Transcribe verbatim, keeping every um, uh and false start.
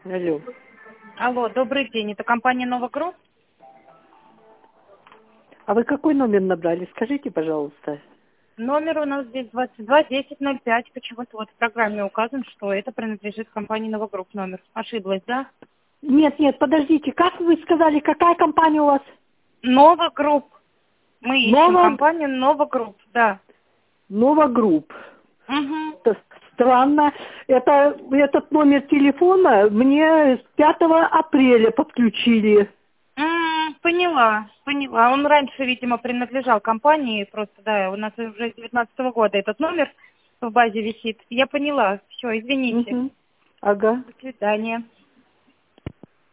Алло. Алло, добрый день. Это компания Nova Group? А вы какой номер набрали? Скажите, пожалуйста. Номер у нас здесь двадцать два десять ноль пять. Почему-то вот в программе указан, что это принадлежит компании Nova Group номер. Ошиблась, да? Нет, нет, подождите. Как вы сказали, какая компания у вас? Nova Group. Мы ищем Нова, компанию Nova Group, да. Нова Групп. Угу. Это странно. Это, этот номер телефона мне с пятого апреля подключили. М, Поняла, поняла. Он раньше, видимо, принадлежал компании, просто, да, у нас уже с девятнадцатого года этот номер в базе висит. Я поняла. Все, извините. Угу. Ага. До свидания.